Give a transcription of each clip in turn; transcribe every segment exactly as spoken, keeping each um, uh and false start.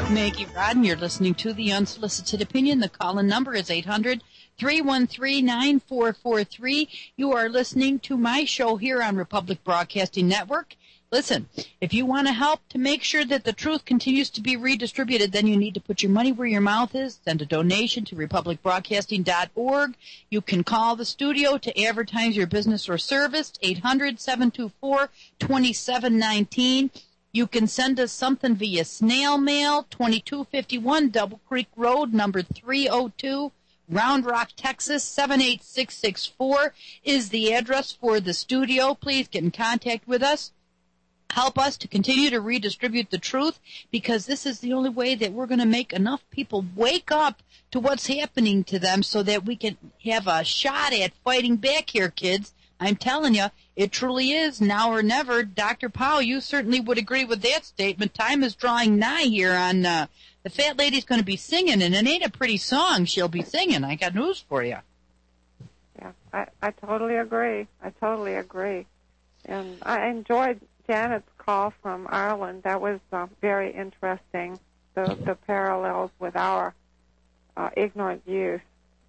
Maggie Rodden, you're listening to The Unsolicited Opinion. The call-in number is eight hundred, three one three, nine four four three. You are listening to my show here on Republic Broadcasting Network. Listen, if you want to help to make sure that the truth continues to be redistributed, then you need to put your money where your mouth is. Send a donation to republic broadcasting dot org. You can call the studio to advertise your business or service, eight hundred, seven two four, two seven one nine. You can send us something via snail mail, twenty-two fifty-one Double Creek Road, number three oh two, Round Rock, Texas, seven eight six six four is the address for the studio. Please get in contact with us. Help us to continue to redistribute the truth, because this is the only way that we're going to make enough people wake up to what's happening to them so that we can have a shot at fighting back here, kids. I'm telling you, it truly is now or never. Doctor Powell, you certainly would agree with that statement. Time is drawing nigh here on uh, the fat lady's going to be singing, and it ain't a pretty song she'll be singing. I got news for you. Yeah, I, I totally agree. I totally agree. And I enjoyed Janet's call from Ireland. That was uh, very interesting, the, the parallels with our uh, ignorant youth.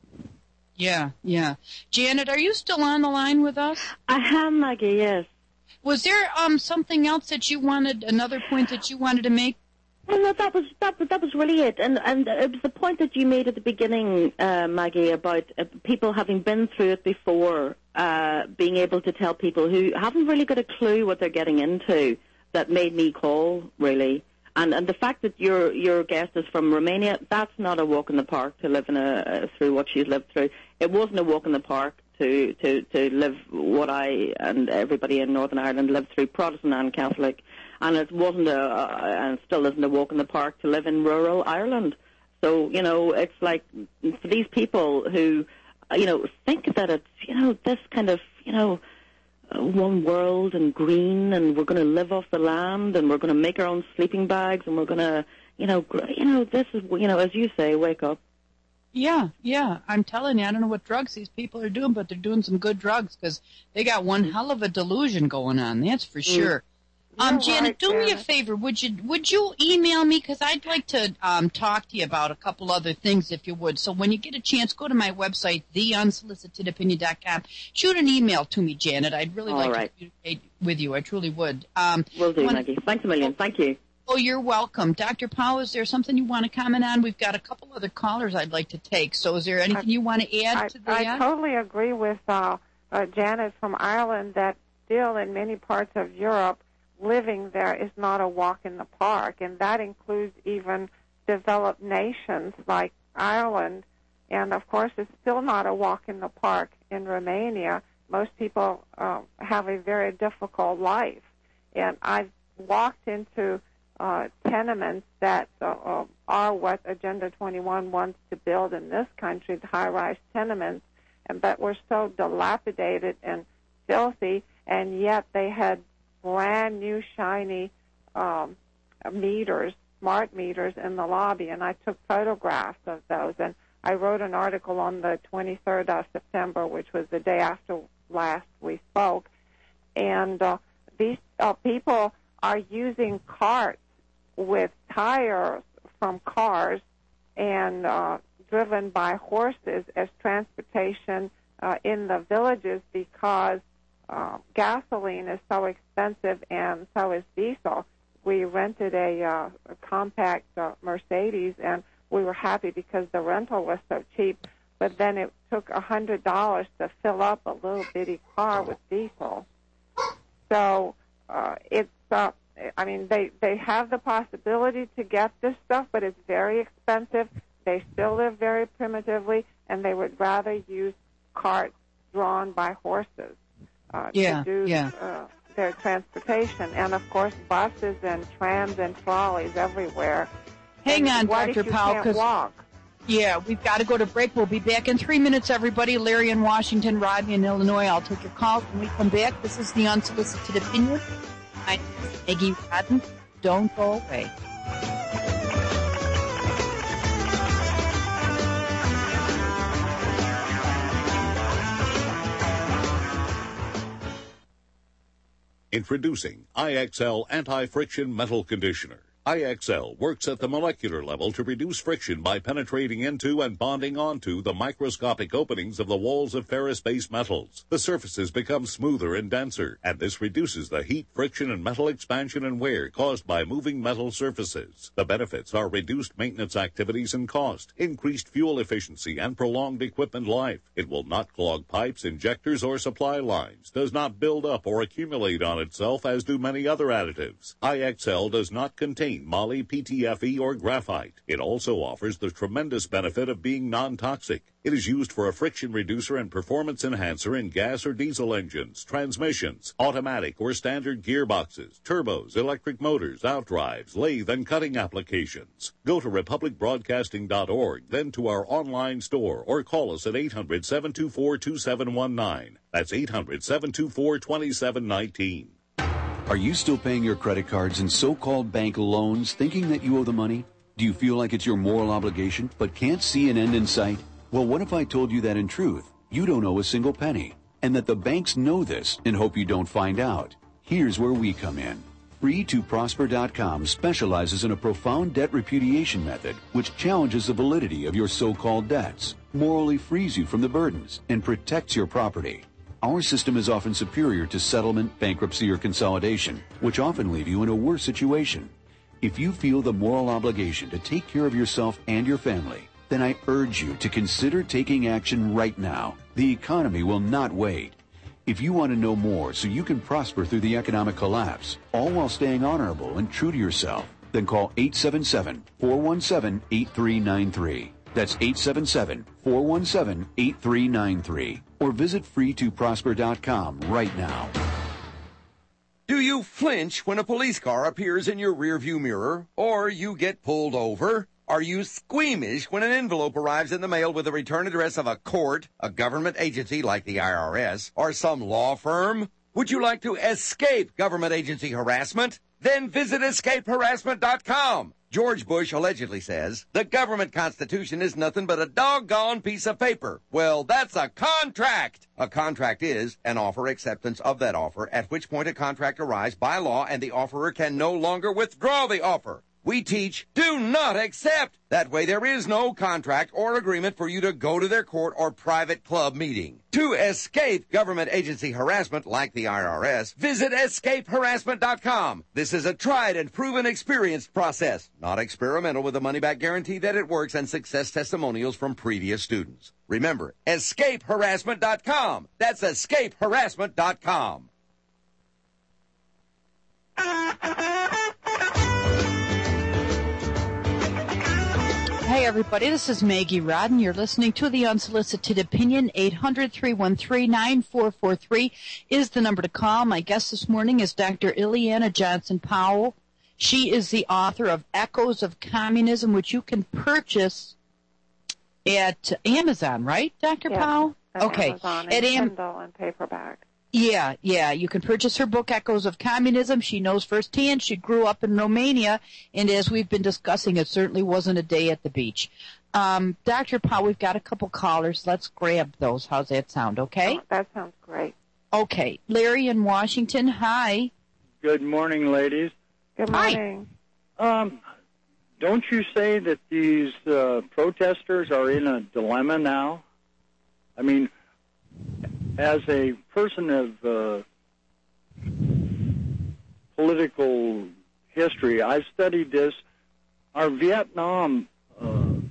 Yeah, yeah. Janet, are you still on the line with us? I am, Maggie, yes. Was there um something else that you wanted, another point that you wanted to make? Well, no, that was that, that was really it. And, and it was the point that you made at the beginning, uh, Maggie, about uh, people having been through it before, uh, being able to tell people who haven't really got a clue what they're getting into, that made me call, really. And and the fact that your your guest is from Romania, that's not a walk in the park to live in a, uh, through what she's lived through. It wasn't a walk in the park to, to, to live what I and everybody in Northern Ireland lived through, Protestant and Catholic. And it wasn't a, uh, and still isn't a walk in the park to live in rural Ireland. So, you know, it's like for these people who, you know, think that it's, you know, this kind of, you know, uh, one world and green, and we're going to live off the land, and we're going to make our own sleeping bags, and we're going to, you know, gr- you know, this is, you know, as you say, wake up. Yeah, yeah. I'm telling you, I don't know what drugs these people are doing, but they're doing some good drugs, because they got one hell of a delusion going on. That's for sure. Mm. Um, Janet, right, do Janet. me a favor. Would you would you email me? Because I'd like to um, talk to you about a couple other things, if you would. So when you get a chance, go to my website, the unsolicited opinion dot com. Shoot an email to me, Janet. I'd really All like right. to communicate with you. I truly would. Um, Will do, when, Maggie. Thanks a million. Thank you. Oh, you're welcome. Doctor Powell, is there something you want to comment on? We've got a couple other callers I'd like to take. So is there anything I, you want to add I, to that? I totally agree with uh, uh, Janet from Ireland that still in many parts of Europe, living there is not a walk in the park, and that includes even developed nations like Ireland. And, of course, it's still not a walk in the park in Romania. Most people uh, have a very difficult life. And I've walked into uh, tenements that uh, uh, are what Agenda twenty-one wants to build in this country, the high-rise tenements, and but were so dilapidated and filthy, and yet they had brand new shiny um, meters, smart meters in the lobby, and I took photographs of those, and I wrote an article on the twenty-third of September, which was the day after last we spoke, and uh, these uh, people are using carts with tires from cars and uh, driven by horses as transportation uh, in the villages because Uh, gasoline is so expensive and so is diesel. We rented a, uh, a compact uh, Mercedes, and we were happy because the rental was so cheap, but then it took one hundred dollars to fill up a little bitty car with diesel. So uh, it's, uh, I mean, they, they have the possibility to get this stuff, but it's very expensive. They still live very primitively, and they would rather use carts drawn by horses. Uh, yeah, to do yeah. uh, their transportation. And, of course, buses and trams and trolleys everywhere. Hang and on, what Doctor if you Powell, can't because walk? yeah, we've got to go to break. We'll be back in three minutes, everybody. Larry in Washington, Rodney in Illinois. I'll take your calls when we come back. This is the Unsolicited Opinion. I'm Maggie Rodden. Don't go away. Introducing I X L Anti-Friction Metal Conditioner. I X L works at the molecular level to reduce friction by penetrating into and bonding onto the microscopic openings of the walls of ferrous-based metals. The surfaces become smoother and denser, and this reduces the heat, friction, and metal expansion and wear caused by moving metal surfaces. The benefits are reduced maintenance activities and cost, increased fuel efficiency, and prolonged equipment life. It will not clog pipes, injectors, or supply lines, does not build up or accumulate on itself as do many other additives. I X L does not contain moly, P T F E, or graphite. It also offers the tremendous benefit of being non-toxic. It is used for a friction reducer and performance enhancer in gas or diesel engines, transmissions, automatic or standard gearboxes, turbos, electric motors, outdrives, lathe, and cutting applications. Go to republic broadcasting dot org, then to our online store, or call us at eight hundred, seven two four, two seven one nine. That's eight hundred, seven two four, two seven one nine. Are you still paying your credit cards and so-called bank loans thinking that you owe the money? Do you feel like it's your moral obligation but can't see an end in sight? Well, what if I told you that in truth, you don't owe a single penny, and that the banks know this and hope you don't find out? Here's where we come in. free to prosper dot com specializes in a profound debt repudiation method which challenges the validity of your so-called debts, morally frees you from the burdens, and protects your property. Our system is often superior to settlement, bankruptcy, or consolidation, which often leave you in a worse situation. If you feel the moral obligation to take care of yourself and your family, then I urge you to consider taking action right now. The economy will not wait. If you want to know more so you can prosper through the economic collapse, all while staying honorable and true to yourself, then call eight seven seven, four one seven, eight three nine three. That's eight seven seven, four one seven, eight three nine three. Or visit free to prosper dot com right now. Do you flinch when a police car appears in your rearview mirror, or you get pulled over? Are you squeamish when an envelope arrives in the mail with the return address of a court, a government agency like the I R S, or some law firm? Would you like to escape government agency harassment? Then visit escape harassment dot com. George Bush allegedly says, the government constitution is nothing but a doggone piece of paper. Well, that's a contract. A contract is an offer acceptance of that offer, at which point a contract arrives by law and the offerer can no longer withdraw the offer. We teach, do not accept. That way there is no contract or agreement for you to go to their court or private club meeting. To escape government agency harassment like the I R S, visit escape harassment dot com. This is a tried and proven experienced process, not experimental, with a money-back guarantee that it works and success testimonials from previous students. Remember, escape harassment dot com. That's escape harassment dot com. Hey, everybody, this is Maggie Rodden. You're listening to The Unsolicited Opinion. eight hundred, three one three, nine four four three is the number to call. My guest this morning is Doctor Ileana Johnson-Powell. She is the author of Echoes of Communism, which you can purchase at Amazon, right, Doctor Yes, Powell? at Okay. Amazon and At Am- Kindle and paperback. Yeah, yeah. You can purchase her book, Echoes of Communism. She knows firsthand. She grew up in Romania, and as we've been discussing, it certainly wasn't a day at the beach. Um, Doctor Powell, we've got a couple callers. Let's grab those. How's that sound, okay? Oh, that sounds great. Okay. Larry in Washington, hi. Good morning, ladies. Good Hi. morning. Um, don't you say that these uh, protesters are in a dilemma now? I mean, as a person of uh, political history, I've studied this. Our Vietnam uh,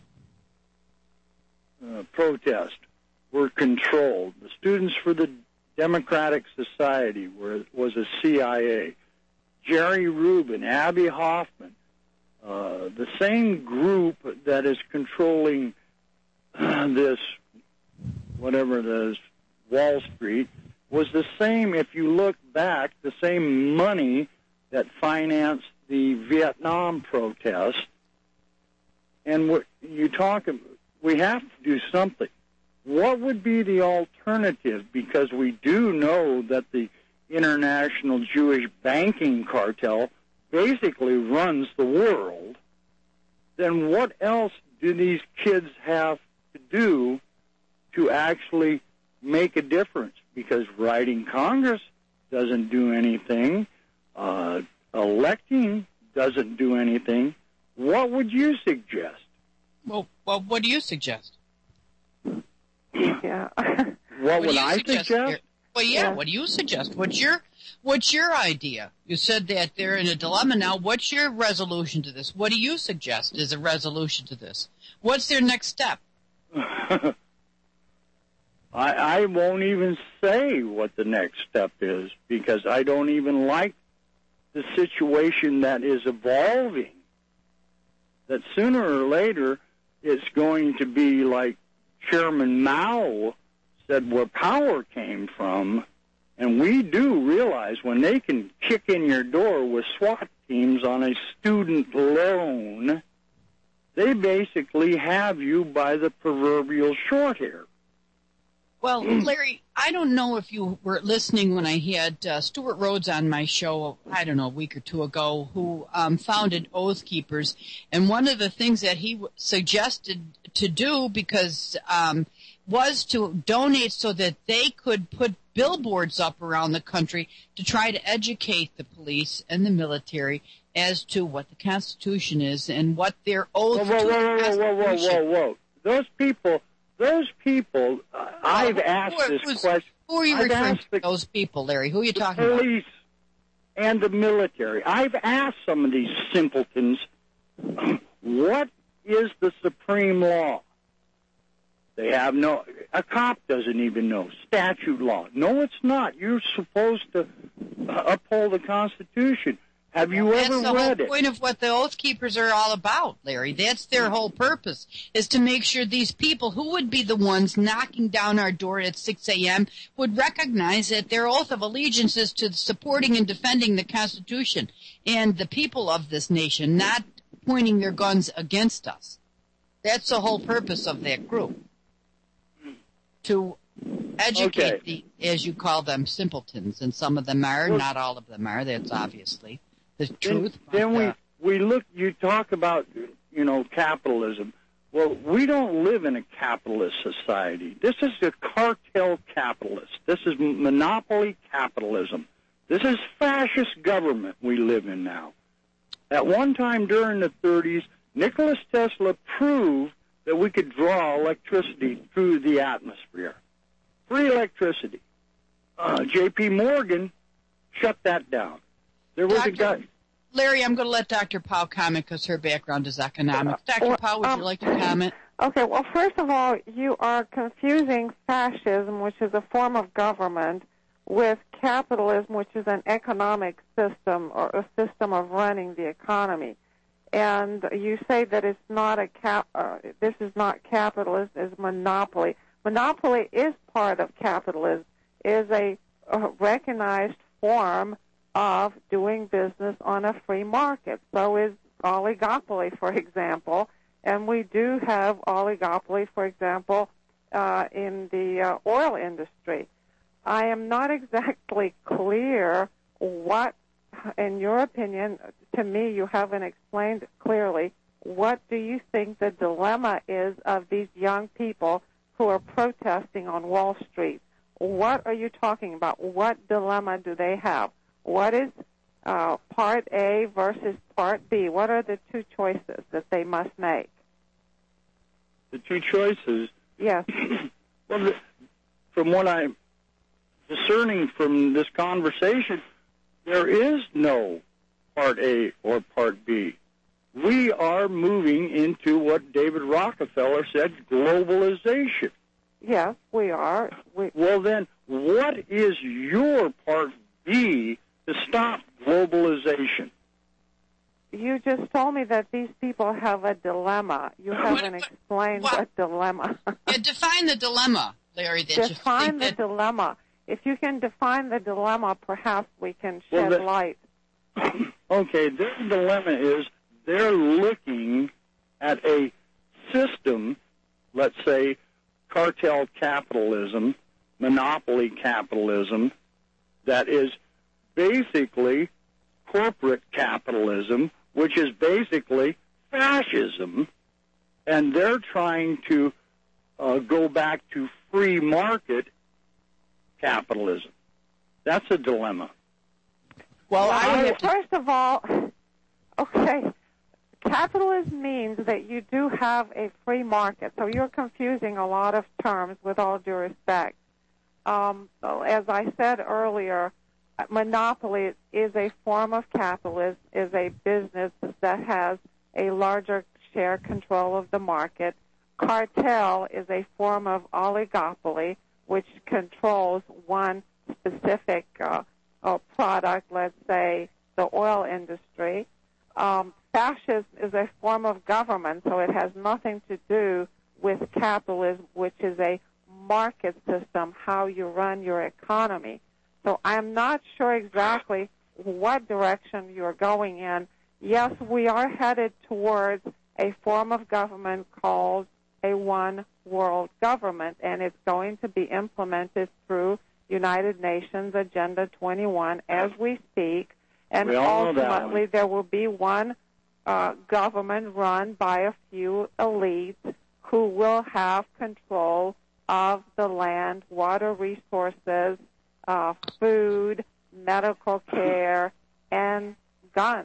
uh, protest were controlled. The Students for the Democratic Society were, was a C I A. Jerry Rubin, Abby Hoffman, uh, the same group that is controlling uh, this, whatever it is, Wall Street, was the same, if you look back, the same money that financed the Vietnam protest. And what you talk, we have to do something. What would be the alternative? Because we do know that the international Jewish banking cartel basically runs the world. Then what else do these kids have to do to actually make a difference? Because writing Congress doesn't do anything. Uh, electing doesn't do anything. What would you suggest? Well, well, what do you suggest? Yeah. What, What would do you I suggest? suggest? Well, yeah, Yeah. what do you suggest? What's your what's your idea? You said that they're in a dilemma now. What's your resolution to this? What do you suggest is a resolution to this? What's their next step? I, I won't even say what the next step is because I don't even like the situation that is evolving. That sooner or later it's going to be like Chairman Mao said where power came from, and we do realize when they can kick in your door with SWAT teams on a student loan, they basically have you by the proverbial short hair. Well, Larry, I don't know if you were listening when I had uh, Stuart Rhodes on my show, I don't know, a week or two ago, who um, founded Oath Keepers. And one of the things that he w- suggested to do because um, was to donate so that they could put billboards up around the country to try to educate the police and the military as to what the Constitution is and what their oath Whoa, whoa, to the whoa, whoa, whoa, whoa, Constitution. whoa, whoa. Those people, those people, uh, I've Who asked are- this who's- question. Who are you I've referring asked to, the- those people, Larry? Who are you the talking about? police and the military. I've asked some of these simpletons, what is the supreme law? They have no, a cop doesn't even know. Statute law. No, it's not. You're supposed to uh, uphold the Constitution. Have you That's ever the read whole it? point of what the Oath Keepers are all about, Larry. That's their whole purpose, is to make sure these people who would be the ones knocking down our door at six a.m. would recognize that their oath of allegiance is to supporting and defending the Constitution and the people of this nation, not pointing their guns against us. That's the whole purpose of that group, to educate Okay. the, as you call them, simpletons, and some of them are, Well- not all of them are, that's obviously the Then, truth. then but, we uh, we look. You talk about you know capitalism. Well, we don't live in a capitalist society. This is a cartel capitalist. This is monopoly capitalism. This is fascist government we live in now. At one time during the thirties, Nikola Tesla proved that we could draw electricity through the atmosphere. Free electricity. Uh, J P Morgan shut that down. There was a Doctor guy. Larry, I'm going to let Doctor Powell comment because her background is economics. Doctor well, Powell, would um, you like to comment? Okay, well, first of all, you are confusing fascism, which is a form of government, with capitalism, which is an economic system or a system of running the economy. And you say that it's not a cap. Uh, this is not capitalism; it's monopoly. Monopoly is part of capitalism. Is a, a recognized form of doing business on a free market. So is oligopoly, for example. And we do have oligopoly, for example, uh, in the uh, oil industry. I am not exactly clear what, in your opinion, to me you haven't explained clearly, what do you think the dilemma is of these young people who are protesting on Wall Street? What are you talking about? What dilemma do they have? What is uh, Part A versus Part B? What are the two choices that they must make? The two choices. Yes. Well, the, from what I'm discerning from this conversation, there is no Part A or Part B. We are moving into what David Rockefeller said, globalization. Yes, we are. We, Well, then, what is your Part B to stop globalization? you just told me that these people have a dilemma. You haven't what- explained what- what dilemma. Yeah, define the dilemma, Larry. That you define think the that, dilemma. If you can define the dilemma, perhaps we can Well, shed the- light. Okay, their dilemma is they're looking at a system, let's say cartel capitalism, monopoly capitalism, that is basically corporate capitalism, which is basically fascism, and they're trying to uh, go back to free market capitalism. That's a dilemma. well, I Well, would have to, first of all, okay. Capitalism means that you do have a free market. So you're confusing a lot of terms with all due respect. Um, so as I said earlier, monopoly is a form of capitalism, is a business that has a larger share control of the market. Cartel is a form of oligopoly, which controls one specific uh, uh, product, let's say the oil industry. Um, fascism is a form of government, so it has nothing to do with capitalism, which is a market system, how you run your economy. So I'm not sure exactly what direction you're going in. Yes, we are headed towards a form of government called a one world government, and it's going to be implemented through United Nations Agenda twenty-one as we speak. And we all know that ultimately one. there will be one uh, government run by a few elites who will have control of the land, water resources, uh, food, medical care, and guns.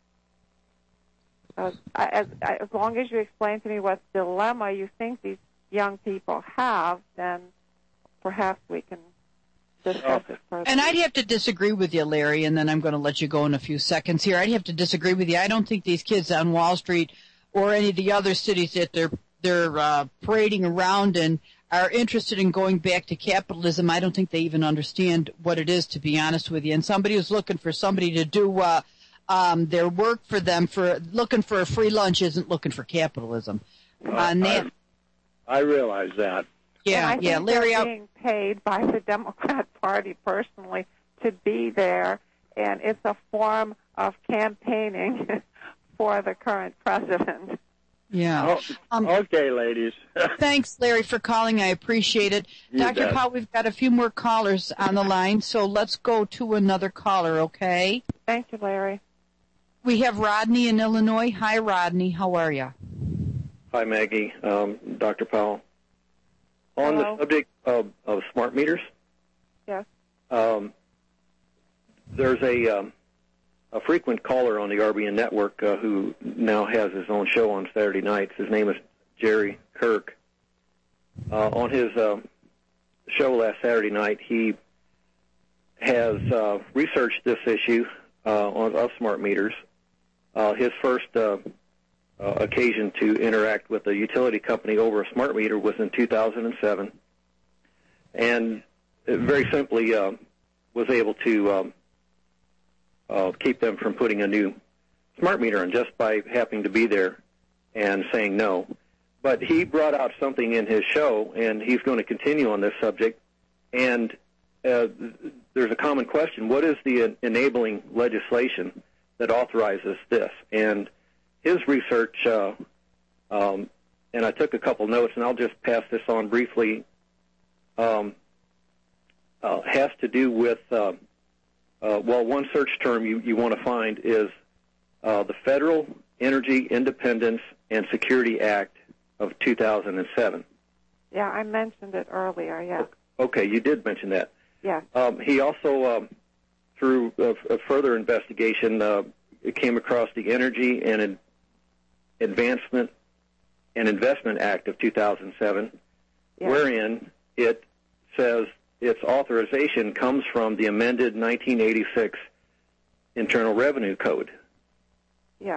Uh, as, as long as you explain to me what dilemma you think these young people have, then perhaps we can discuss it further. And I'd have to disagree with you, Larry, and then I'm going to let you go in a few seconds here. I'd have to disagree with you. I don't think these kids on Wall Street or any of the other cities that they're they're uh, parading around in are interested in going back to capitalism. I don't think they even understand what it is, to be honest with you. And somebody who's looking for somebody to do uh, um, their work for them, for looking for a free lunch, isn't looking for capitalism. Uh, uh, I, I realize that. Yeah, and I yeah, think Larry. they're I'll, being paid by the Democrat Party personally to be there, and it's a form of campaigning for the current president. Yeah. Oh, um, okay, ladies. Thanks, Larry, for calling. I appreciate it. You Doctor bet. Powell, we've got a few more callers on the line, so let's go to another caller, okay? Thank you, Larry. We have Rodney in Illinois. Hi, Rodney. How are you? Hi, Maggie. Um, Doctor Powell. On Hello. the subject of, of smart meters, Yes. um, there's a um, a frequent caller on the R B N network uh, who now has his own show on Saturday nights. His name is Jerry Kirk. Uh, on his uh, show last Saturday night, he has uh, researched this issue uh, on, of smart meters. Uh, his first uh, uh, occasion to interact with a utility company over a smart meter was in two thousand seven, and it very simply uh, was able to um, uh, keep them from putting a new smart meter in just by happening to be there and saying no. But he brought out something in his show, and he's going to continue on this subject, and uh, there's a common question: what is the enabling legislation that authorizes this? And his research, uh, um, and I took a couple notes, and I'll just pass this on briefly, um, uh, has to do with, uh, uh, well, one search term you, you want to find is uh, the Federal Energy Independence and Security Act of two thousand seven. Yeah, I mentioned it earlier, yes. Okay, you did mention that. Yes. Um, he also, um, through a, a further investigation, uh, came across the Energy and Advancement and Investment Act of two thousand seven, Yes. wherein it says its authorization comes from the amended nineteen eighty-six Internal Revenue Code. Yeah.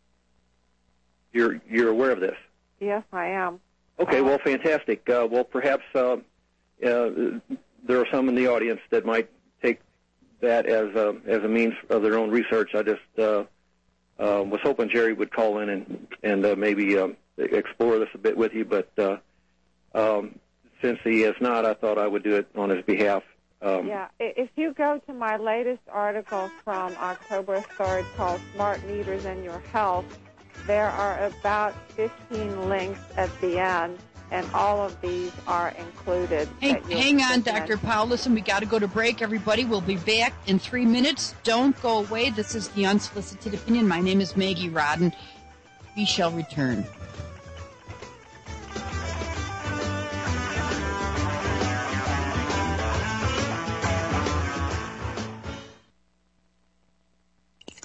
You're you're aware of this? Yes, I am. Okay, well, fantastic. Uh, well, perhaps uh, uh, there are some in the audience that might take that as a, as a means of their own research. I just uh, uh, was hoping Jerry would call in and, and uh, maybe um, explore this a bit with you, but uh, um, since he is not, I thought I would do it on his behalf. Um, Yeah, I- if you go to my latest article from October third called Smart Meters and Your Health, there are about fifteen links at the end, and all of these are included. Hey, that you'll hang on, get Doctor mentioned. Powell. Listen, we got to go to break, everybody. We'll be back in three minutes. Don't go away. This is the Unsolicited Opinion. My name is Maggie Rodden. We shall return. Did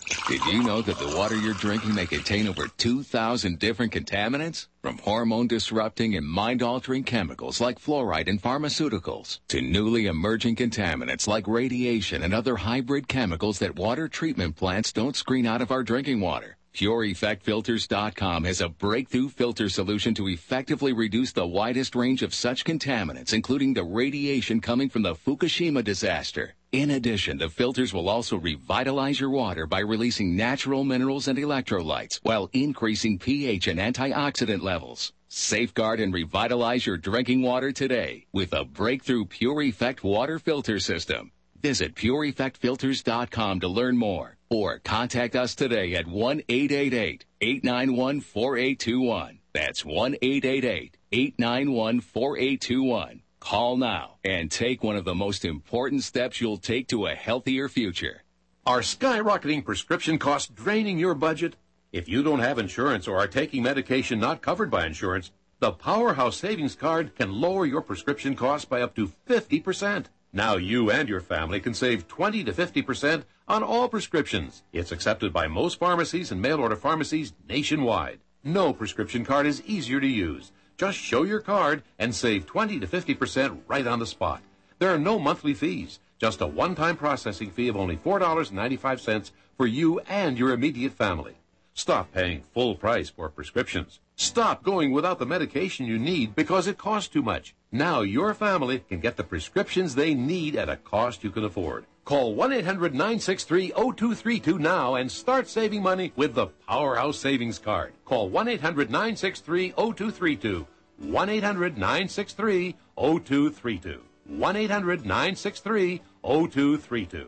Did you know that the water you're drinking may contain over two thousand different contaminants? From hormone-disrupting and mind-altering chemicals like fluoride in pharmaceuticals to newly emerging contaminants like radiation and other hybrid chemicals that water treatment plants don't screen out of our drinking water. Pure Effect Filters dot com has a breakthrough filter solution to effectively reduce the widest range of such contaminants, including the radiation coming from the Fukushima disaster. In addition, the filters will also revitalize your water by releasing natural minerals and electrolytes while increasing pH and antioxidant levels. Safeguard and revitalize your drinking water today with a breakthrough Pure Effect water filter system. Visit Pure Effect Filters dot com to learn more or contact us today at one eight eight eight, eight nine one, four eight two one. That's one eight eight eight, eight nine one, four eight two one. Call now and take one of the most important steps you'll take to a healthier future. Are skyrocketing prescription costs draining your budget? If you don't have insurance or are taking medication not covered by insurance, the Powerhouse Savings Card can lower your prescription costs by up to fifty percent. Now you and your family can save twenty to fifty percent on all prescriptions. It's accepted by most pharmacies and mail-order pharmacies nationwide. No prescription card is easier to use. Just show your card and save twenty to fifty percent right on the spot. There are no monthly fees, just a one-time processing fee of only four dollars and ninety-five cents for you and your immediate family. Stop paying full price for prescriptions. Stop going without the medication you need because it costs too much. Now your family can get the prescriptions they need at a cost you can afford. Call one eight hundred, nine six three, zero two three two now and start saving money with the Powerhouse Savings Card. Call one eight hundred, nine six three, zero two three two. one eight hundred, nine six three, zero two three two. one eight hundred, nine six three, zero two three two.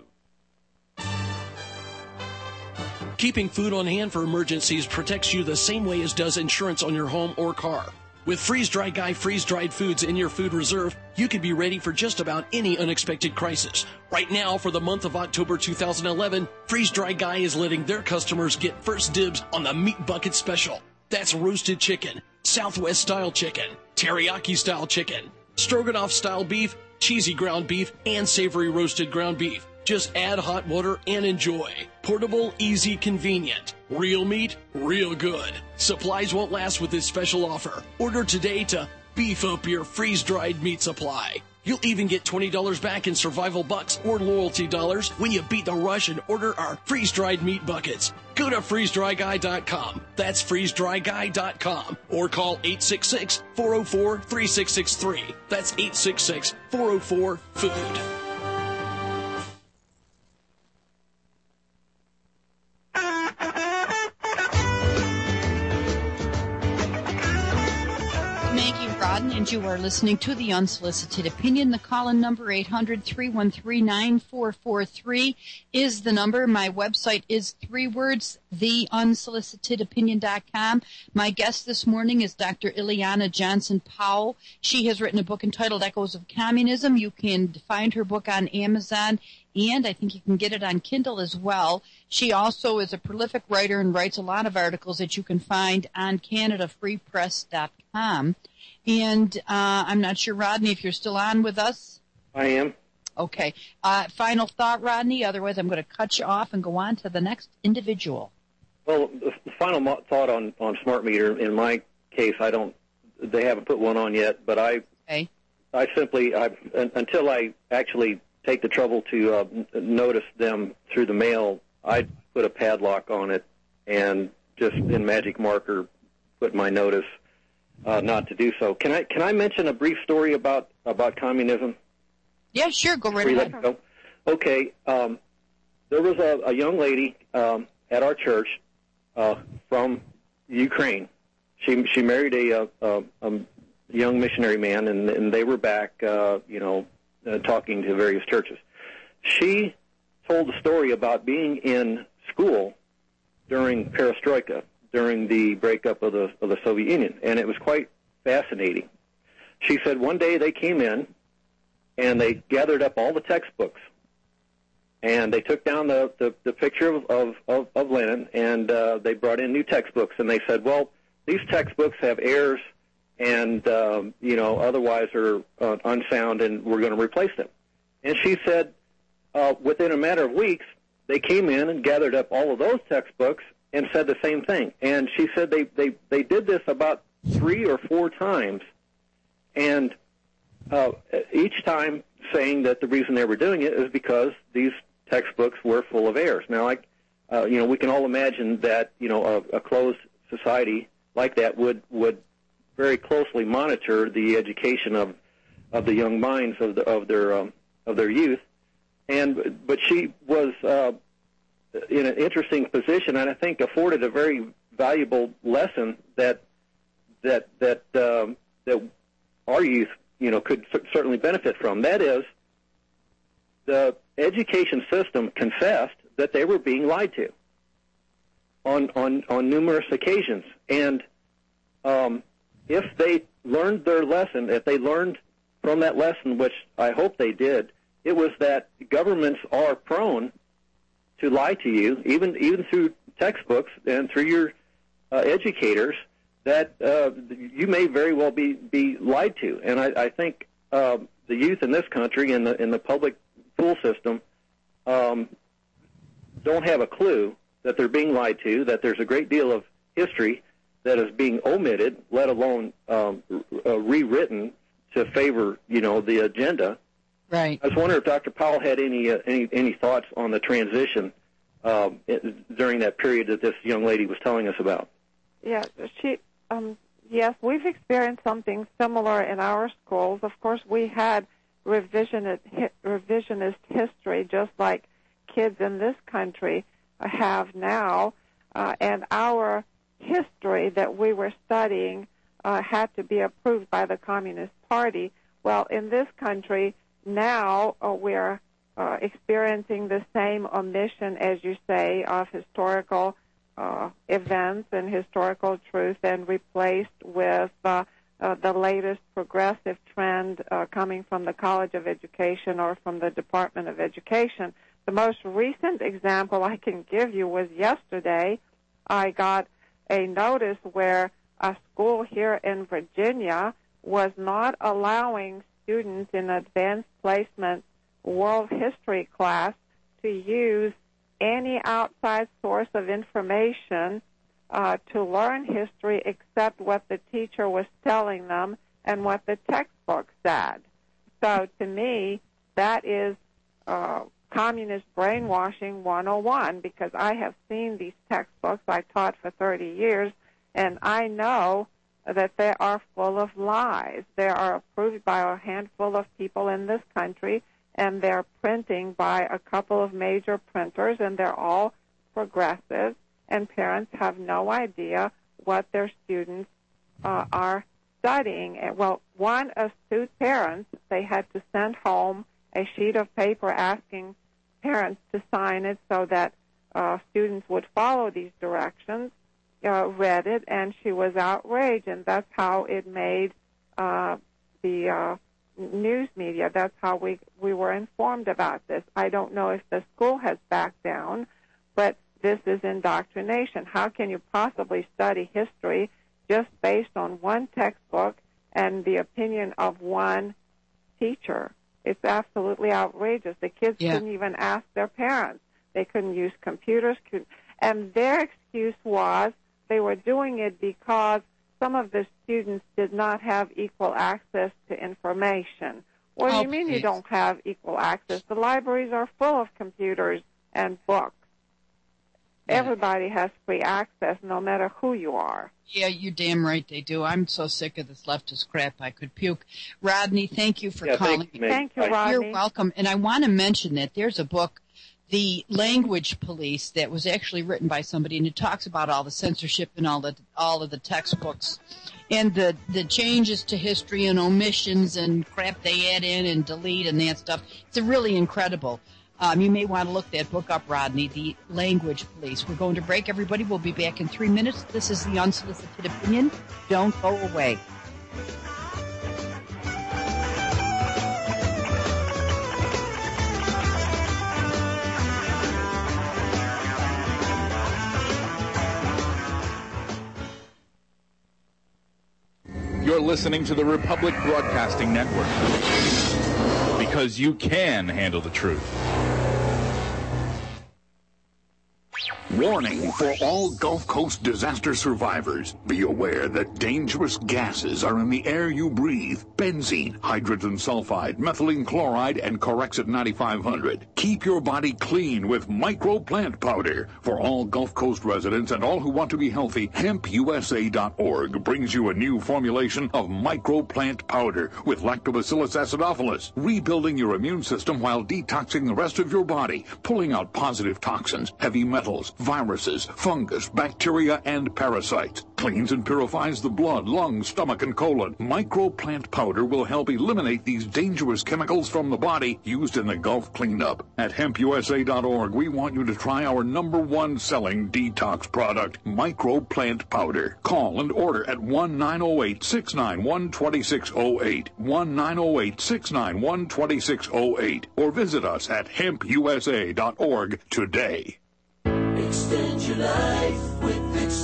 Keeping food on hand for emergencies protects you the same way as does insurance on your home or car. With Freeze Dry Guy freeze-dried foods in your food reserve, you can be ready for just about any unexpected crisis. Right now, for the month of October two thousand eleven, Freeze Dry Guy is letting their customers get first dibs on the Meat Bucket Special. That's roasted chicken, Southwest-style chicken, teriyaki-style chicken, stroganoff-style beef, cheesy ground beef, and savory roasted ground beef. Just add hot water and enjoy. Portable, easy, convenient. Real meat, real good. Supplies won't last with this special offer. Order today to beef up your freeze-dried meat supply. You'll even get twenty dollars back in survival bucks or loyalty dollars when you beat the rush and order our freeze-dried meat buckets. Go to freeze dry guy dot com. That's freeze dry guy dot com. Or call eight six six, four oh four, three six six three. That's eight six six, four oh four, food. And you are listening to The Unsolicited Opinion. The call-in number, eight hundred, three one three, nine four four three, is the number. My website is three words, the unsolicited opinion dot com. My guest this morning is Doctor Ileana Johnson Powell. She has written a book entitled Echoes of Communism. You can find her book on Amazon, and I think you can get it on Kindle as well. She also is a prolific writer and writes a lot of articles that you can find on Canada Free Press dot com. And uh, I'm not sure, Rodney, if you're still on with us. I am. Okay. Uh, final thought, Rodney. Otherwise, I'm going to cut you off and go on to the next individual. Well, the final mo- thought on, on smart meter, in my case, I don't, they haven't put one on yet, but I, okay. I simply, I, until I actually take the trouble to uh, notice them through the mail, I'd put a padlock on it and just in magic marker put my notice uh, not to do so. Can I can I mention a brief story about, about communism? Yeah, sure. Go right ahead. Go? Okay. Um, there was a, a young lady um, at our church uh, from Ukraine. She she married a, a, a young missionary man, and, and they were back, uh, you know, uh, talking to various churches. She told the story about being in school during perestroika, during the breakup of the of the Soviet Union, and it was quite fascinating. She said one day they came in and they gathered up all the textbooks, and they took down the, the, the picture of, of, of, of Lenin, and uh, they brought in new textbooks, and they said, well, these textbooks have errors and, um, you know, otherwise are uh, unsound, and we're going to replace them. And she said, uh, within a matter of weeks, they came in and gathered up all of those textbooks and said the same thing. And she said they, they, they did this about three or four times, and uh, each time saying that the reason they were doing it is because these textbooks were full of errors. Now, like, uh, you know, we can all imagine that, you know, a, a closed society like that would, would very closely monitor the education of, of the young minds of, the, of their um, of their youth. And but she was uh, in an interesting position, and I think afforded a very valuable lesson that that that um, that our youth, you know, could c- certainly benefit from. That is, the education system confessed that they were being lied to on on, on numerous occasions, and um, if they learned their lesson, if they learned from that lesson, which I hope they did, it was that governments are prone to lie to you, even even through textbooks and through your uh, educators, that uh, you may very well be, be lied to. And I, I think uh, the youth in this country and the in the public school system um, don't have a clue that they're being lied to, that there's a great deal of history that is being omitted, let alone um, uh, rewritten to favor, you know, the agenda. Right. I was wondering if Doctor Powell had any uh, any any thoughts on the transition um, it, during that period that this young lady was telling us about. Yeah, she. Um, yes, we've experienced something similar in our schools. Of course, we had revisionist revisionist history, just like kids in this country have now, uh, and our history that we were studying uh, had to be approved by the Communist Party. Well, in this country now uh, we're uh, experiencing the same omission, as you say, of historical uh, events and historical truth, and replaced with uh, uh, the latest progressive trend uh, coming from the College of Education or from the Department of Education. The most recent example I can give you was yesterday. I got a notice where a school here in Virginia was not allowing students in advanced placement world history class to use any outside source of information uh, to learn history except what the teacher was telling them and what the textbook said. So to me, that is uh, communist brainwashing one oh one, because I have seen these textbooks. I taught for thirty years, and I know that they are full of lies. They are approved by a handful of people in this country, and they're printing by a couple of major printers, and they're all progressive, and parents have no idea what their students uh, are studying. Well, one astute parent, they had to send home a sheet of paper asking parents to sign it so that uh, students would follow these directions. Uh, read it, and she was outraged, and that's how it made uh, the uh, news media. That's how we we were informed about this. I don't know if the school has backed down, but this is indoctrination. How can you possibly study history just based on one textbook and the opinion of one teacher? It's absolutely outrageous. The kids yeah. couldn't even ask their parents. They couldn't use computers, and their excuse was they were doing it because some of the students did not have equal access to information. What do oh, you mean please. you don't have equal access? The libraries are full of computers and books. Yeah. Everybody has free access, no matter who you are. Yeah, you're damn right they do. I'm so sick of this leftist crap I could puke. Rodney, thank you for yeah, calling. Thank you, thank you, Rodney. You're welcome. And I want to mention that there's a book, The Language Police, that was actually written by somebody, and it talks about all the censorship and all the all of the textbooks and the the changes to history and omissions and crap they add in and delete and that stuff. It's a really incredible. Um, you may want to look that book up, Rodney, The Language Police. We're going to break, everybody. We'll be back in three minutes. This is The Unsolicited Opinion. Don't go away. You're listening to the Republic Broadcasting Network, because you can handle the truth. Warning for all Gulf Coast disaster survivors. Be aware that dangerous gases are in the air you breathe. Benzene, hydrogen sulfide, methylene chloride, and Corexit ninety-five hundred. Keep your body clean with Micro Plant Powder. For all Gulf Coast residents and all who want to be healthy, hemp U S A dot org brings you a new formulation of Micro Plant Powder with Lactobacillus acidophilus, rebuilding your immune system while detoxing the rest of your body, pulling out positive toxins, heavy metals, viruses, fungus, bacteria, and parasites. Cleans and purifies the blood, lungs, stomach, and colon. Micro Plant Powder will help eliminate these dangerous chemicals from the body used in the Gulf cleanup. At hemp U S A dot org, we want you to try our number one selling detox product, Micro Plant Powder. Call and order at one nine zero eight, six nine one, two six zero eight, one nine zero eight, six nine one, two six zero eight, or visit us at hemp U S A dot org today. Extend your life with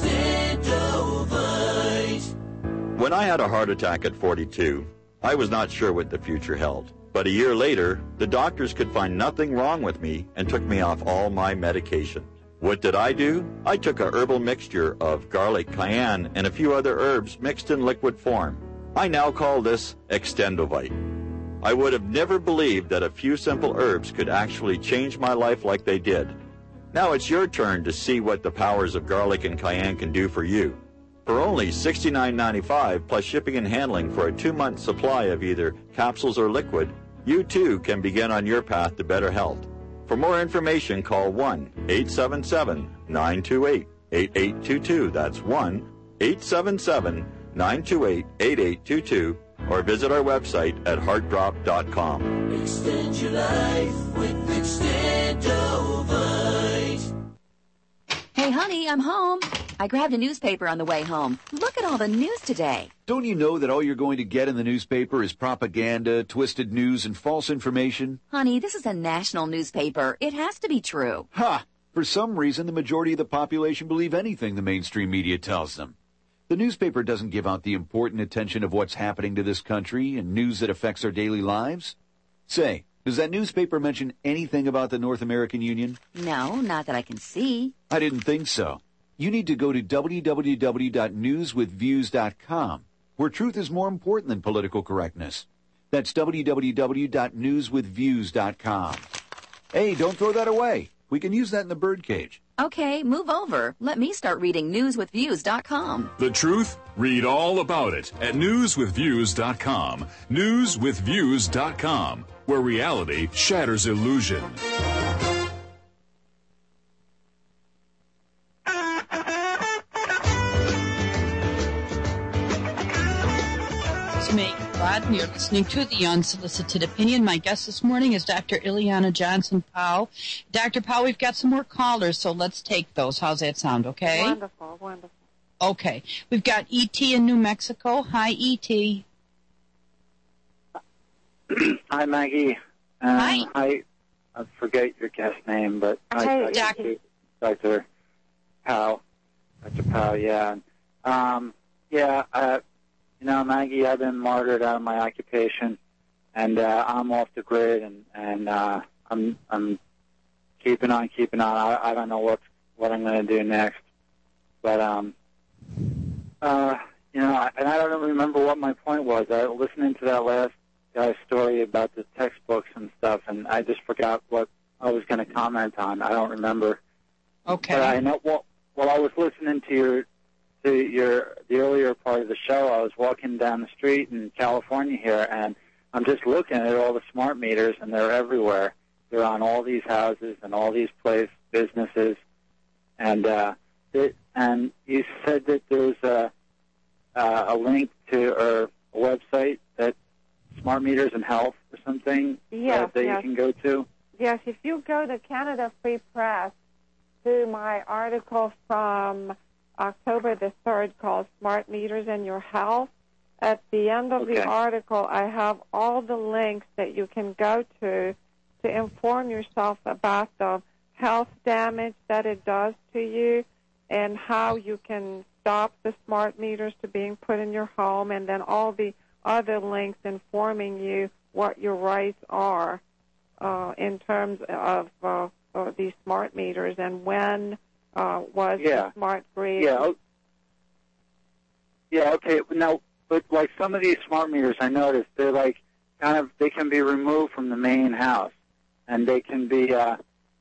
Extendovite. When I had a heart attack at forty-two, I was not sure what the future held. But a year later, the doctors could find nothing wrong with me and took me off all my medication. What did I do? I took a herbal mixture of garlic, cayenne, and a few other herbs mixed in liquid form. I now call this Extendovite. I would have never believed that a few simple herbs could actually change my life like they did. Now it's your turn to see what the powers of garlic and cayenne can do for you. For only sixty-nine ninety-five plus shipping and handling for a two-month supply of either capsules or liquid, you too can begin on your path to better health. For more information, call one eight seven seven, nine two eight, eight eight two two. That's one eight seven seven, nine two eight, eight eight two two, or visit our website at heart drop dot com. Extend your life with Extendovite. Hey, honey, I'm home. I grabbed a newspaper on the way home. Look at all the news today. Don't you know that all you're going to get in the newspaper is propaganda, twisted news, and false information? Honey, this is a national newspaper. It has to be true. Ha! For some reason, the majority of the population believe anything the mainstream media tells them. The newspaper doesn't give out the important attention of what's happening to this country and news that affects our daily lives. Say, does that newspaper mention anything about the North American Union? No, not that I can see. I didn't think so. You need to go to w w w dot news with views dot com, where truth is more important than political correctness. That's w w w dot news with views dot com. Hey, don't throw that away. We can use that in the birdcage. Okay, move over. Let me start reading news with views dot com. The truth? Read all about it at news with views dot com. news with views dot com, where reality shatters illusion. Me, Rod. You're listening to The Unsolicited Opinion. My guest this morning is Doctor Ileana Johnson-Powell. Doctor Powell, we've got some more callers, so let's take those. How's that sound, okay? Wonderful, wonderful. Okay. We've got E T in New Mexico. Hi, E T. Hi, Maggie. Um, Hi. I, I forget your guest name, but Hi, I, I, Doctor Doctor Powell. Doctor Powell, yeah. Um, yeah, uh, You know, Maggie, I've been martyred out of my occupation, and uh, I'm off the grid, and and uh, I'm I'm keeping on, keeping on. I, I don't know what what I'm going to do next, but um, uh, you know, I, and I don't remember what my point was. I was listening to that last guy's story about the textbooks and stuff, and I just forgot what I was going to comment on. I don't remember. Okay. But I know. Well, while I was listening to your to your the earlier part of the show, I was walking down the street in California here, and I'm just looking at all the smart meters, and they're everywhere. They're on all these houses and all these place businesses, and uh, it, and you said that there's a uh, a link to or a website that Smart Meters and Health or something Yes, uh, that yes. you can go to. Yes, if you go to Canada Free Press to my article from October the third called Smart Meters and Your Health, at the end of Okay. the article I have all the links that you can go to to inform yourself about the health damage that it does to you and how you can stop the smart meters to being put in your home, and then all the other links informing you what your rights are uh, in terms of uh, uh, these smart meters and when uh, was Yeah. the smart grid. Yeah. o- Yeah. Okay. Now, but like some of these smart meters, I noticed they're like kind of they can be removed from the main house, and they can be uh,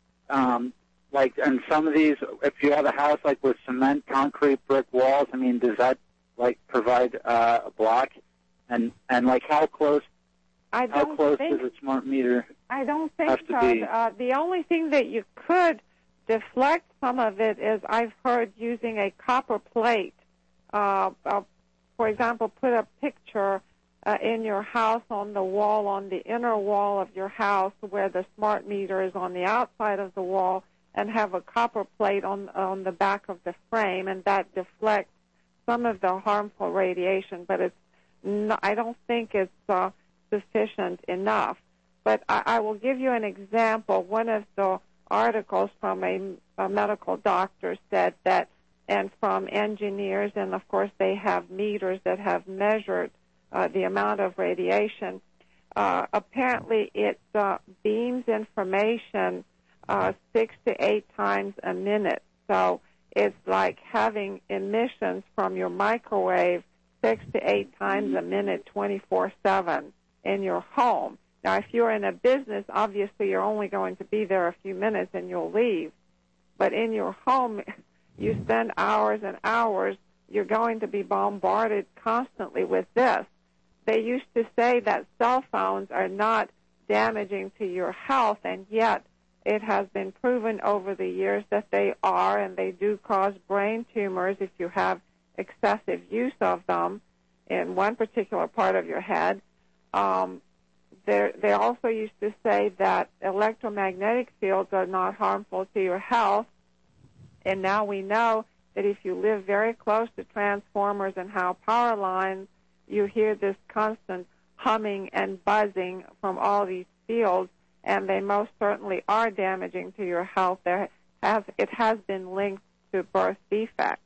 um, like. And some of these, if you have a house like with cement, concrete, brick walls, I mean, does that like provide uh, a block? And and like how close? I How don't close think, does a smart meter I don't think have to so. be? Uh, the only thing that you could deflect some of it is I've heard using a copper plate. Uh, uh, for example, put a picture uh, in your house on the wall, on the inner wall of your house where the smart meter is on the outside of the wall, and have a copper plate on on the back of the frame, and that deflects some of the harmful radiation. But it's no, I don't think it's uh, sufficient enough. But I, I will give you an example. One of the articles from a, a medical doctor said that, and from engineers, and of course they have meters that have measured uh, the amount of radiation. Uh, apparently it uh, beams information uh, six to eight times a minute. So it's like having emissions from your microwave six to eight times a minute, twenty-four seven in your home. Now, if you're in a business, obviously you're only going to be there a few minutes and you'll leave. But in your home, you spend hours and hours. You're going to be bombarded constantly with this. They used to say that cell phones are not damaging to your health, and yet it has been proven over the years that they are, and they do cause brain tumors if you have excessive use of them in one particular part of your head. Um, they also used to say that electromagnetic fields are not harmful to your health, and now we know that if you live very close to transformers and how power lines, you hear this constant humming and buzzing from all these fields, and they most certainly are damaging to your health. There has, it has been linked to birth defects.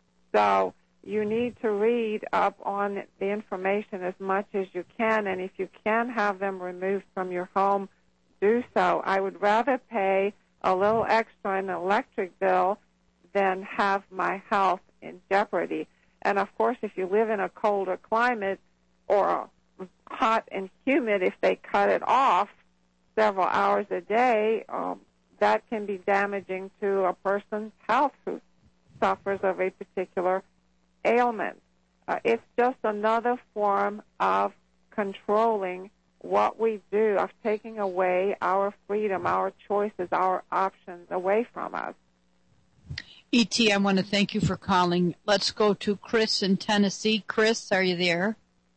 So you need to read up on the information as much as you can, and if you can have them removed from your home, do so. I would rather pay a little extra in an electric bill than have my health in jeopardy. And, of course, if you live in a colder climate or hot and humid, if they cut it off several hours a day, um, that can be damaging to a person's health who suffers of a particular ailment. Uh, it's just another form of controlling what we do, of taking away our freedom, our choices, our options away from us. E T, I want to thank you for calling. Let's go to Chris in Tennessee. Chris, are you there?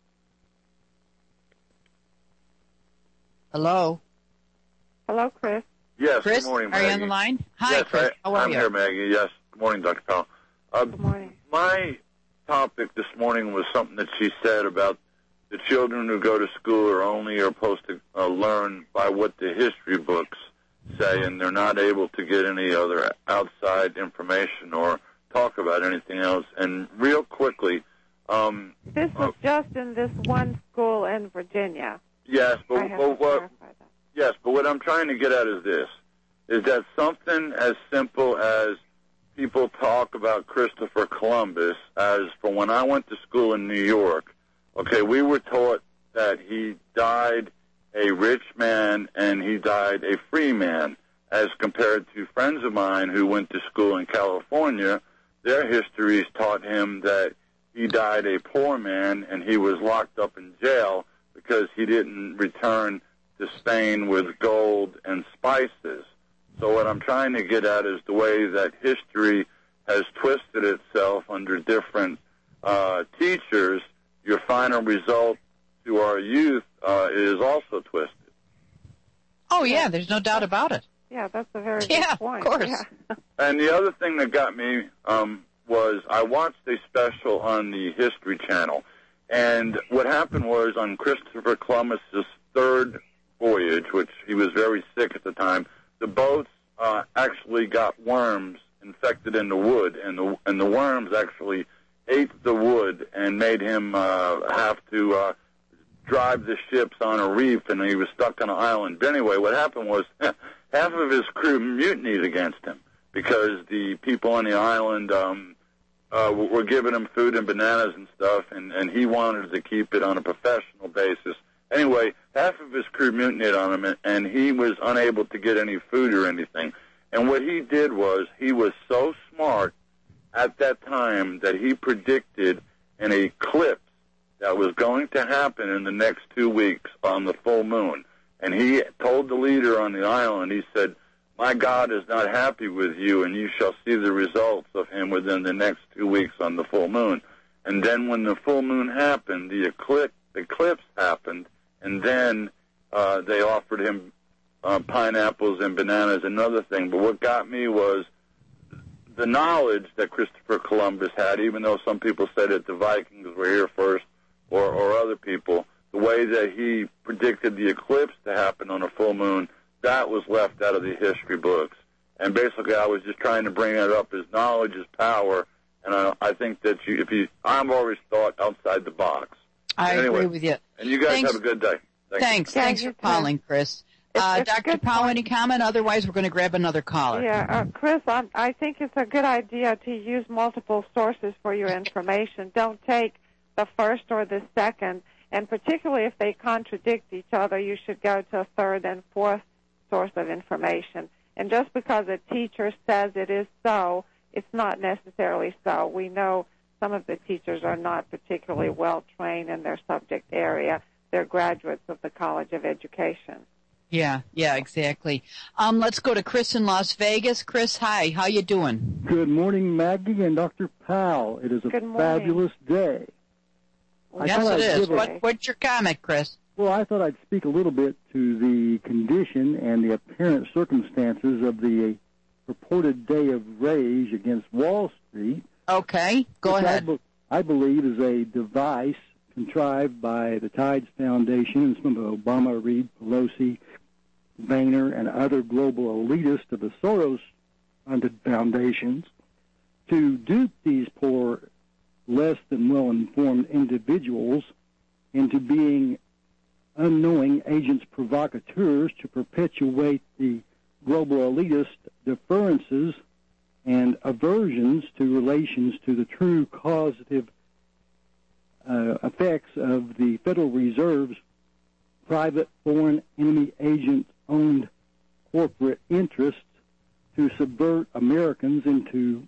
Hello? Hello, Chris. Yes, Chris, good morning, are Maggie. you on the line? Hi, yes, Chris. I, How are I'm you? here, Maggie. Yes, good morning, Doctor Powell. Uh, good morning. My topic this morning was something that she said about the children who go to school are only are supposed to uh, learn by what the history books say, and they're not able to get any other outside information or talk about anything else. And real quickly, um, this was uh, just in this one school in Virginia. Yes, but, but what? Yes, but what I'm trying to get at is this: is that something as simple as people talk about Christopher Columbus as from when I went to school in New York. Okay, we were taught that he died a rich man and he died a free man, as compared to friends of mine who went to school in California. Their histories taught him that he died a poor man and he was locked up in jail because he didn't return to Spain with gold and spices. So what I'm trying to get at is the way that history has twisted itself under different uh, teachers. Your final result to our youth uh, is also twisted. Oh, yeah, there's no doubt about it. Yeah, that's a very yeah, good point. Of course. Yeah. And the other thing that got me um, was I watched a special on the History Channel. And what happened was on Christopher Columbus's third voyage, which he was very sick at the time, the boats uh, actually got worms infected in the wood, and the and the worms actually ate the wood and made him uh, have to uh, drive the ships on a reef, and he was stuck on an island. But anyway, what happened was half of his crew mutinied against him. because the people on the island um, uh, were giving him food and bananas and stuff, and, and he wanted to keep it on a professional basis. Anyway, half of his crew mutinied on him, and, and he was unable to get any food or anything. And what he did was he was so smart at that time that he predicted an eclipse that was going to happen in the next two weeks on the full moon. And he told the leader on the island, he said, my God is not happy with you, and you shall see the results of him within the next two weeks on the full moon. And then when the full moon happened, the eclipse, eclipse happened, and then uh, they offered him uh, pineapples and bananas, another thing. But what got me was the knowledge that Christopher Columbus had, even though some people said that the Vikings were here first or, or other people, the way that he predicted the eclipse to happen on a full moon, that was left out of the history books. And basically I was just trying to bring it up as knowledge is power, and I, I think that you, if you, I've always thought outside the box. I anyway, agree with you. And you guys Thanks. have a good day. Thank Thanks. you. Thanks for calling, Chris. Uh, It's a Doctor good Powell, point. any comment? Otherwise, we're going to grab another caller. Yeah, uh, Chris, I, I think it's a good idea to use multiple sources for your information. Don't take the first or the second, and particularly if they contradict each other, you should go to a third and fourth source of information. And just because a teacher says it is so, it's not necessarily so. We know some of the teachers are not particularly well trained in their subject area. They're graduates of the College of Education. Yeah, yeah, exactly. Um, let's go to Chris in Las Vegas. Chris, hi. How you doing? Good morning, Maggie and Doctor Powell. It is a Good morning. fabulous day. I yes, thought it I'd is. give a- What, what's your comment, Chris? Well, I thought I'd speak a little bit to the condition and the apparent circumstances of the purported day of rage against Wall Street. Okay, go which ahead. I, be- I believe is a device contrived by the Tides Foundation and some of Obama, Reed, Pelosi, Boehner, and other global elitists of the Soros-funded foundations to dupe these poor, less than well-informed individuals into being unknowing agents provocateurs to perpetuate the global elitist deferences and aversions to relations to the true causative uh, effects of the Federal Reserve's private foreign enemy agent-owned corporate interests to subvert Americans into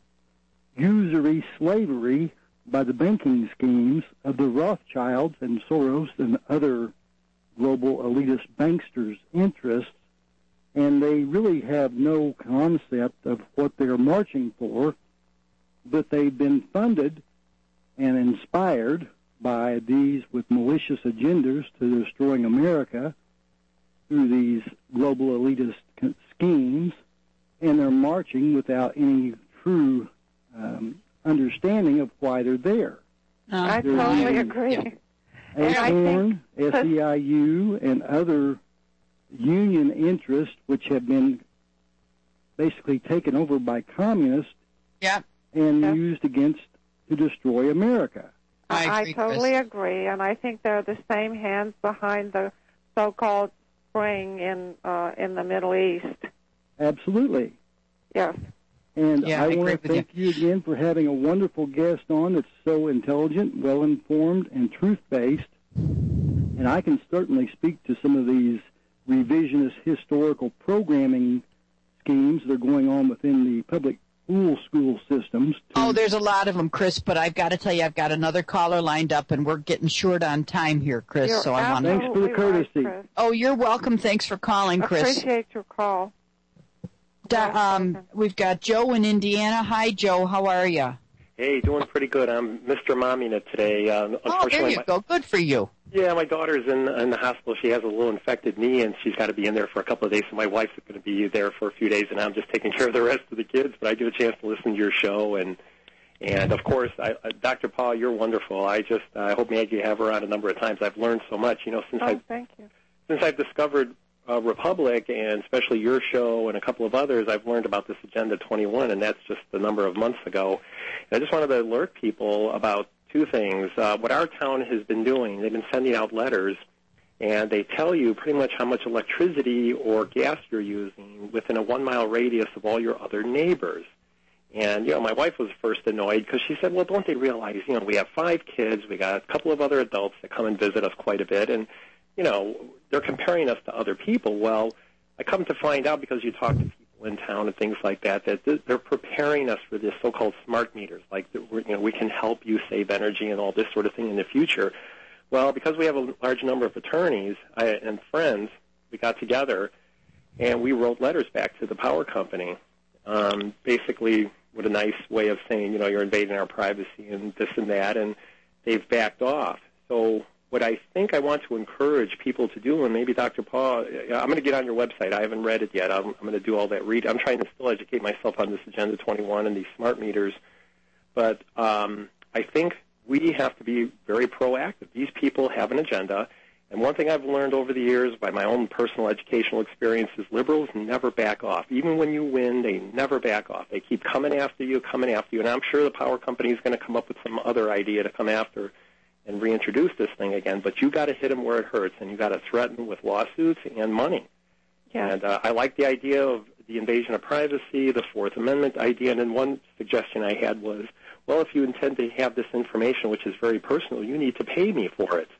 usury slavery by the banking schemes of the Rothschilds and Soros and other global elitist banksters' interests, and they really have no concept of what they're marching for, but they've been funded and inspired by these with malicious agendas to destroying America through these global elitist schemes, and they're marching without any true um, understanding of why they're there. I They're totally using agree. And I Acorn, think- S E I U, and other union interests, which have been basically taken over by communists yeah. and used against to destroy America. I, agree, totally Chris. agree, and I think they're the same hands behind the so-called spring in uh, in the Middle East. Absolutely. Yes. And Yeah, I I, agree want with to thank you. again for having a wonderful guest on that's so intelligent, well-informed, and truth-based. And I can certainly speak to some of these revisionist historical programming schemes that are going on within the public school school systems. Oh, there's a lot of them, Chris, but I've got to tell you, I've got another caller lined up, and we're getting short on time here, Chris. You're so I want Thanks for the courtesy. Right, Oh, you're welcome. Thanks for calling, Chris. Appreciate your call. Da- um, we've got Joe in Indiana. Hi, Joe. How are you? Hey, doing pretty good. I'm Mister Momina today. Uh, Oh, unfortunately, there you my, go. Good for you. Yeah, my daughter's in in the hospital. She has a little infected knee, and she's got to be in there for a couple of days. So my wife's going to be there for a few days, and I'm just taking care of the rest of the kids. But I get a chance to listen to your show, and and of course, I, uh, Doctor Paul, you're wonderful. I just I hope Maggie have her on a number of times. I've learned so much, you know, since Oh, I thank you. since I've discovered uh, Republic, and especially your show and a couple of others, I've learned about this Agenda twenty-one, and that's just a number of months ago. And I just wanted to alert people about two things. Uh, what our town has been doing, they've been sending out letters and they tell you pretty much how much electricity or gas you're using within a one-mile radius of all your other neighbors. And, you know, my wife was first annoyed because she said, well, don't they realize, you know, we have five kids, we got a couple of other adults that come and visit us quite a bit, and, you know, they're comparing us to other people. Well, I come to find out because you talk to people in town and things like that, that they're preparing us for this so-called smart meters, like, you know, we can help you save energy and all this sort of thing in the future. Well, because we have a large number of attorneys I, and friends, we got together and we wrote letters back to the power company, um, basically with a nice way of saying, you know, you're invading our privacy and this and that, and they've backed off. So what I think I want to encourage people to do, and maybe Doctor Paul, I'm going to get on your website. I haven't read it yet. I'm, I'm going to do all that read. I'm trying to still educate myself on this Agenda twenty-one and these smart meters. But um, I think we have to be very proactive. These people have an agenda. And one thing I've learned over the years by my own personal educational experience is liberals never back off. Even when you win, they never back off. They keep coming after you, coming after you. And I'm sure the power company is going to come up with some other idea to come after and reintroduce this thing again. But you got to hit them where it hurts, and you got to threaten with lawsuits and money. Yeah. And uh, I like the idea of the invasion of privacy, the Fourth Amendment idea. And then one suggestion I had was, well, if you intend to have this information, which is very personal, you need to pay me for it.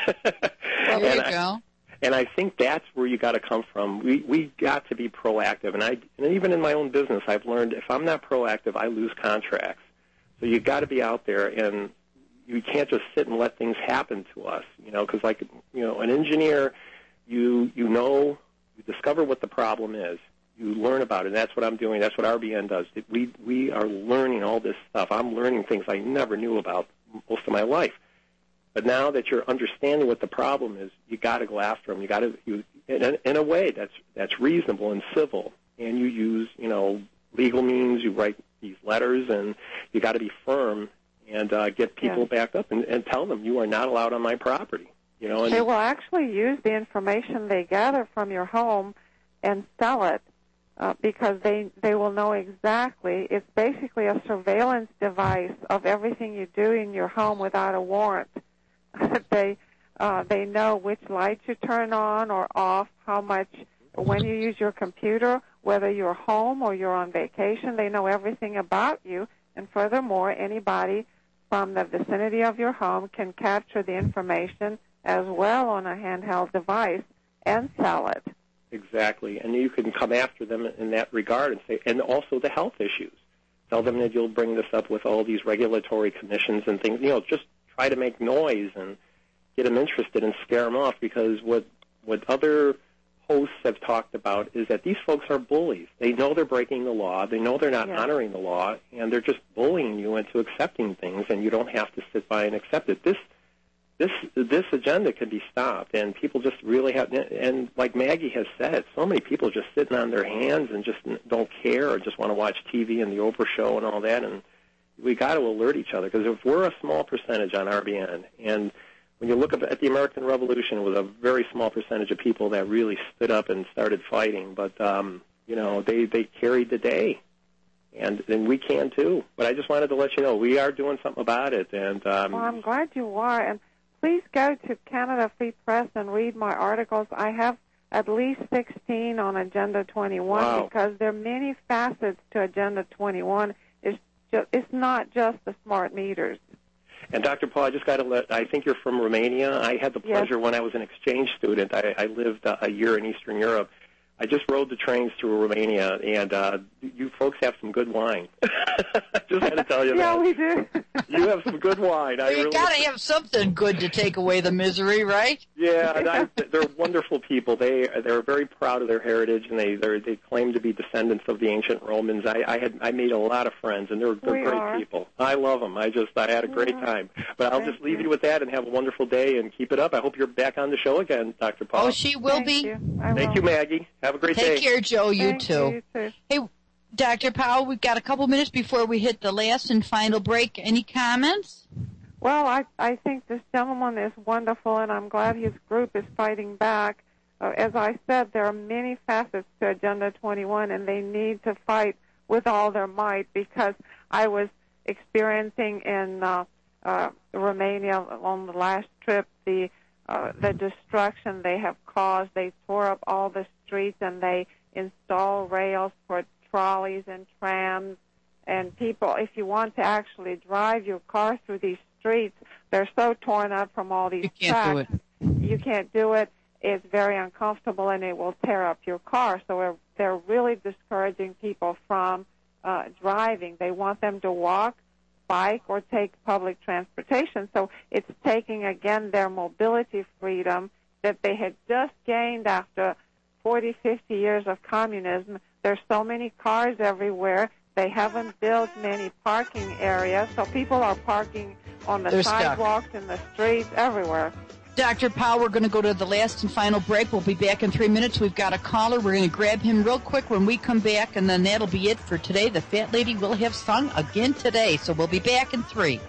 Well, there you I, go. And I think that's where you got to come from. We we got to be proactive. And I and even in my own business, I've learned if I'm not proactive, I lose contracts. So you got to be out there, and you can't just sit and let things happen to us. You know, because like you know, an engineer, you you know, you discover what the problem is. You learn about it. And that's what I'm doing. That's what R B N does. We we are learning all this stuff. I'm learning things I never knew about most of my life. But now that you're understanding what the problem is, you got to go after them. You got to, you, in, in a way that's that's reasonable and civil. And you use, you know, legal means. You write these letters, and you got to be firm and uh, get people Yeah. back up and, and tell them you are not allowed on my property. You know, and They will actually use the information they gather from your home and sell it uh, because they they will know exactly. It's basically a surveillance device of everything you do in your home without a warrant. they uh, they know which lights you turn on or off, how much, when you use your computer, whether you're home or you're on vacation. They know everything about you. And furthermore, anybody from the vicinity of your home can capture the information as well on a handheld device and sell it. Exactly, and you can come after them in that regard and say, and also the health issues. Tell them that you'll bring this up with all these regulatory commissions and things. You know, just try to make noise and get them interested and scare them off, because what what other hosts have talked about is that these folks are bullies. They know they're breaking the law. They know they're not Yeah. honoring the law, and they're just bullying you into accepting things, and you don't have to sit by and accept it. This This this agenda can be stopped, and people just really have. And like Maggie has said, so many people just sitting on their hands and just don't care, or just want to watch T V and the Oprah show and all that. And we got to alert each other, because if we're a small percentage on R B N, and when you look at the American Revolution, it was a very small percentage of people that really stood up and started fighting. But um, you know, they they carried the day, and and we can too. But I just wanted to let you know we are doing something about it. And um, Well, I'm glad you are. And please go to Canada Free Press and read my articles. I have at least sixteen on Agenda twenty-one Wow. because there are many facets to Agenda twenty-one. It's just, it's not just the smart meters. And Doctor Paul, I just got to let, I think you're from Romania. I had the Yes. pleasure when I was an exchange student. I, I lived uh, a year in Eastern Europe. I just rode the trains through Romania, and uh, you folks have some good wine. I just had to tell you Yeah, that. we do. You have some good wine. I Well, you really got to have something good to take away the misery, right? Yeah, and I, they're wonderful people. They they're very proud of their heritage, and they they're, they claim to be descendants of the ancient Romans. I, I had I made a lot of friends, and they're, they're We great are. people. I love them. I just I had a great Yeah. time. But I'll Thank just leave you. you with that, and have a wonderful day, and keep it up. I hope you're back on the show again, Doctor Paul. Oh, she will Thank be. you. I Thank will. you, Maggie. Have a great Take day. care, Joe. You Thank too. You, you too. Hey, Doctor Powell, we've got a couple minutes before we hit the last and final break. Any comments? Well, I, I think this gentleman is wonderful, and I'm glad his group is fighting back. Uh, as I said, there are many facets to Agenda twenty-one, and they need to fight with all their might, because I was experiencing in uh, uh, Romania on the last trip the uh, the destruction they have caused. They tore up all the streets, and they install rails for trolleys and trams. And people, if you want to actually drive your car through these streets, they're so torn up from all these You can't tracks. do it. You can't do it. It's very uncomfortable, and it will tear up your car. So we're, they're really discouraging people from uh, driving. They want them to walk, bike, or take public transportation. So it's taking, again, their mobility freedom that they had just gained after forty, fifty years of communism. There's so many cars everywhere. They haven't built many parking areas, so people are parking on the They're stuck. sidewalks, in the streets, everywhere. Doctor Powell, we're going to go to the last and final break. We'll be back in three minutes. We've got a caller. We're going to grab him real quick when we come back, and then that'll be it for today. The Fat Lady will have sung again today, so we'll be back in three.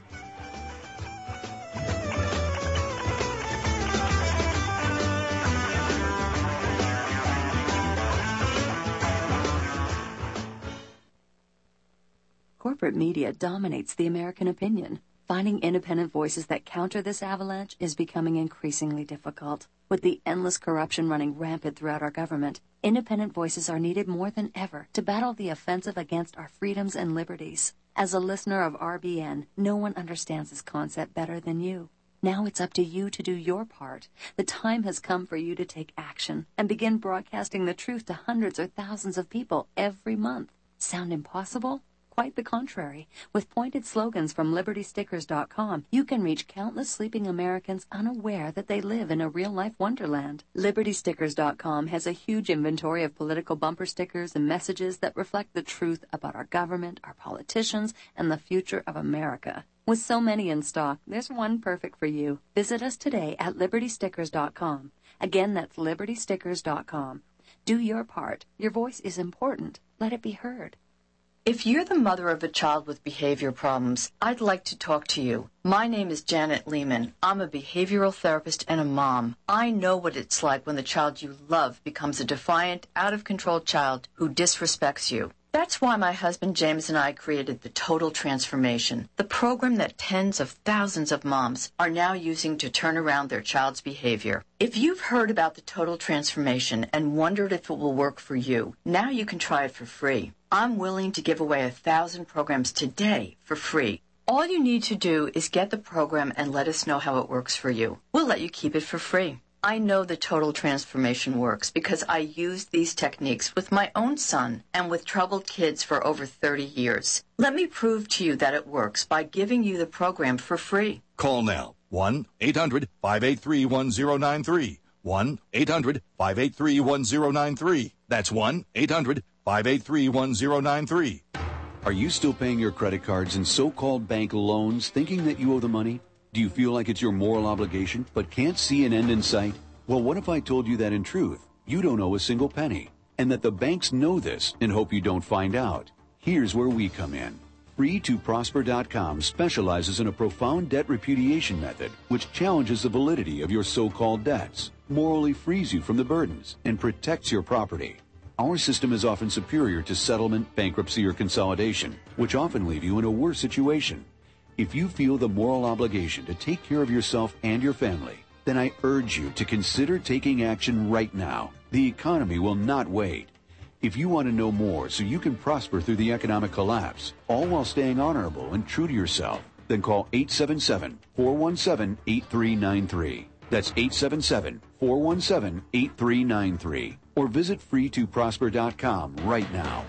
Corporate media dominates the American opinion. Finding independent voices that counter this avalanche is becoming increasingly difficult. With the endless corruption running rampant throughout our government, independent voices are needed more than ever to battle the offensive against our freedoms and liberties. As a listener of R B N, no one understands this concept better than you. Now it's up to you to do your part. The time has come for you to take action and begin broadcasting the truth to hundreds or thousands of people every month. Sound impossible? Quite the contrary. With pointed slogans from Liberty Stickers dot com, you can reach countless sleeping Americans unaware that they live in a real-life wonderland. Liberty Stickers dot com has a huge inventory of political bumper stickers and messages that reflect the truth about our government, our politicians, and the future of America. With so many in stock, there's one perfect for you. Visit us today at Liberty Stickers dot com. Again, that's Liberty Stickers dot com. Do your part. Your voice is important. Let it be heard. If you're the mother of a child with behavior problems, I'd like to talk to you. My name is Janet Lehman. I'm a behavioral therapist and a mom. I know what it's like when the child you love becomes a defiant, out-of-control child who disrespects you. That's why my husband James and I created the Total Transformation, the program that tens of thousands of moms are now using to turn around their child's behavior. If you've heard about the Total Transformation and wondered if it will work for you, now you can try it for free. I'm willing to give away a thousand programs today for free. All you need to do is get the program and let us know how it works for you. We'll let you keep it for free. I know the Total Transformation works because I used these techniques with my own son and with troubled kids for over thirty years. Let me prove to you that it works by giving you the program for free. Call now. one eight hundred five eight three one zero nine three. one eight hundred five eight three one zero nine three. That's one eight hundred five eight three one zero nine three. Are you still paying your credit cards and so-called bank loans thinking that you owe the money? Do you feel like it's your moral obligation but can't see an end in sight? Well, what if I told you that in truth, you don't owe a single penny, and that the banks know this and hope you don't find out? Here's where we come in. free to prosper dot com specializes in a profound debt repudiation method which challenges the validity of your so-called debts, morally frees you from the burdens, and protects your property. Our system is often superior to settlement, bankruptcy, or consolidation, which often leave you in a worse situation. If you feel the moral obligation to take care of yourself and your family, then I urge you to consider taking action right now. The economy will not wait. If you want to know more so you can prosper through the economic collapse, all while staying honorable and true to yourself, then call eight seven seven, four one seven, eight three nine three. That's eight seven seven, four one seven, eight three nine three. Or visit free to prosper dot com right now.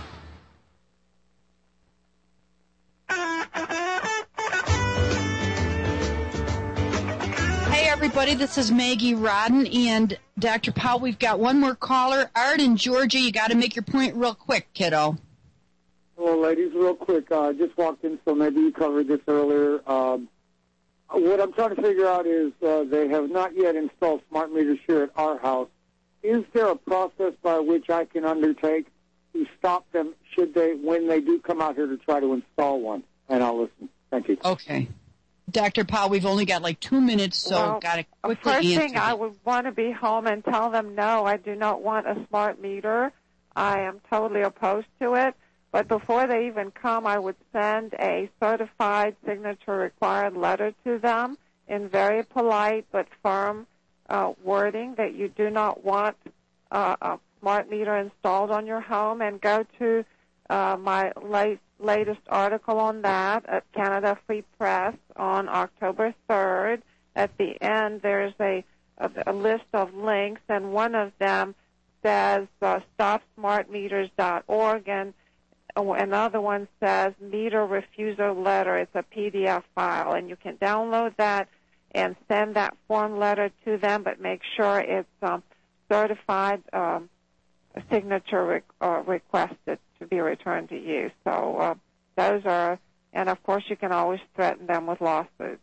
Hey, everybody, this is Maggie Rodden and Doctor Powell. We've got one more caller. Art in Georgia, you got to make your point real quick, kiddo. Hello, ladies. Real quick, I uh, just walked in, so maybe you covered this earlier. Um, what I'm trying to figure out is uh, they have not yet installed smart meters here at our house. Is there a process by which I can undertake to stop them should they, when they do come out here to try to install one? And I'll listen. Thank you. Okay. Doctor Powell, we've only got like two minutes, so well, got to the quickly first answer. thing I would want to be home and tell them, no, I do not want a smart meter. I am totally opposed to it. But before they even come, I would send a certified signature required letter to them in very polite but firm uh, wording that you do not want uh, a smart meter installed on your home, and go to uh, my late, latest article on that at Canada Free Press on October third. At the end, there's a, a, a list of links, and one of them says uh, stop smart meters dot org, and another one says meter refusal letter. It's a P D F file, and you can download that and send that form letter to them, but make sure it's um, certified um, signature re- uh, requested to be returned to you. So uh, those are, and of course you can always threaten them with lawsuits.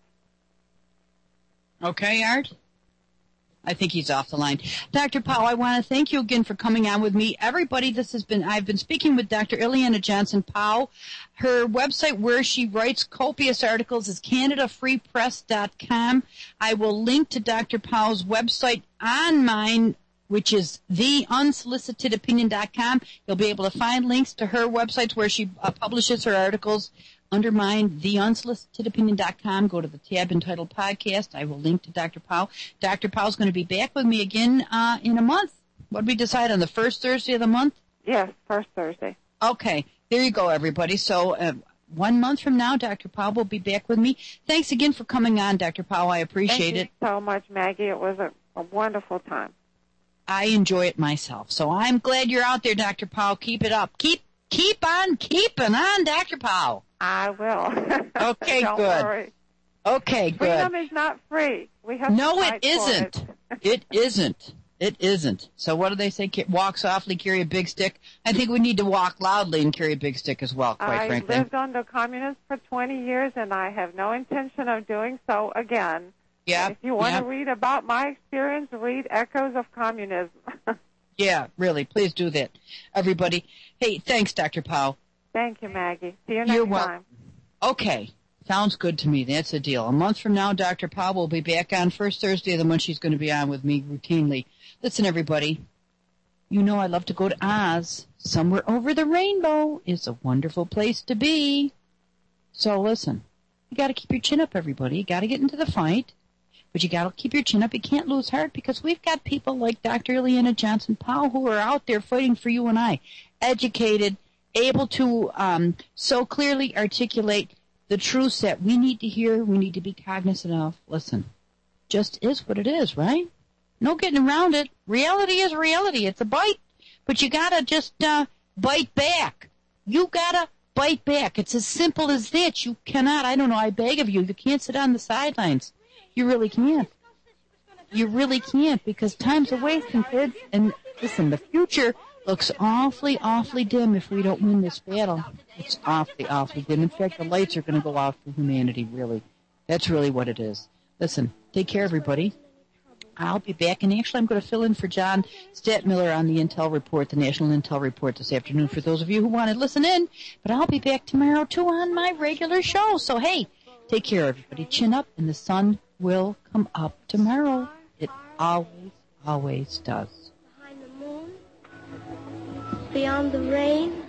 Okay, Art? I think he's off the line. Doctor Powell, I want to thank you again for coming on with me. Everybody, this has been, I've been speaking with Doctor Ileana Johnson Powell. Her website where she writes copious articles is canada free press dot com. I will link to Doctor Powell's website on mine, which is the unsolicited opinion dot com. You'll be able to find links to her websites where she uh, publishes her articles. Under mine, the unsolicited opinion dot com. Go to the tab entitled Podcast. I will link to Doctor Powell. Doctor Powell's going to be back with me again uh, in a month. What did we decide on, the first Thursday of the month? Yes, first Thursday. Okay. There you go, everybody. So uh, one month from now, Doctor Powell will be back with me. Thanks again for coming on, Doctor Powell. I appreciate Thank it. you so much, Maggie. It was a, a wonderful time. I enjoy it myself. So I'm glad you're out there, Doctor Powell. Keep it up. Keep keep on keeping on, Doctor Powell. I will. Okay, Don't good. Worry. Okay, good. Freedom is not free. We have no, to it fight isn't. For it. It isn't. It isn't. So what do they say? Walk softly, carry a big stick. I think we need to walk loudly and carry a big stick as well, quite I frankly. lived under communists for twenty years, and I have no intention of doing so again. Yeah. If you want yeah. to read about my experience, read Echoes of Communism. Yeah, really. Please do that, everybody. Hey, thanks, Doctor Powell. Thank you, Maggie. See you next You're welcome. time. Okay. Sounds good to me. That's a deal. A month from now, Doctor Powell will be back on first Thursday of the month. She's going to be on with me routinely. Listen, everybody. You know I love to go to Oz. Somewhere over the rainbow is a wonderful place to be. So listen, you got to keep your chin up, everybody. You got to get into the fight, but you got to keep your chin up. You can't lose heart, because we've got people like Doctor Ileana Johnson Powell who are out there fighting for you and I, educated, able to um, so clearly articulate the truths that we need to hear, we need to be cognizant of. Listen, just is what it is, right? No getting around it. Reality is reality. It's a bite, but you gotta just uh, bite back. You gotta bite back. It's as simple as that. You cannot, I don't know, I beg of you, you can't sit on the sidelines. You really can't. You really can't, because time's a wasting, kids. And listen, the future looks awfully, awfully dim if we don't win this battle. It's awfully, awfully dim. In fact, the lights are going to go out for humanity, really. That's really what it is. Listen, take care, everybody. I'll be back, and actually I'm going to fill in for John Statmiller on the Intel Report, the National Intel Report this afternoon, for those of you who want to listen in. But I'll be back tomorrow, too, on my regular show. So, hey, take care, everybody. Chin up, and the sun will come up tomorrow. It always, always does. Beyond the rain,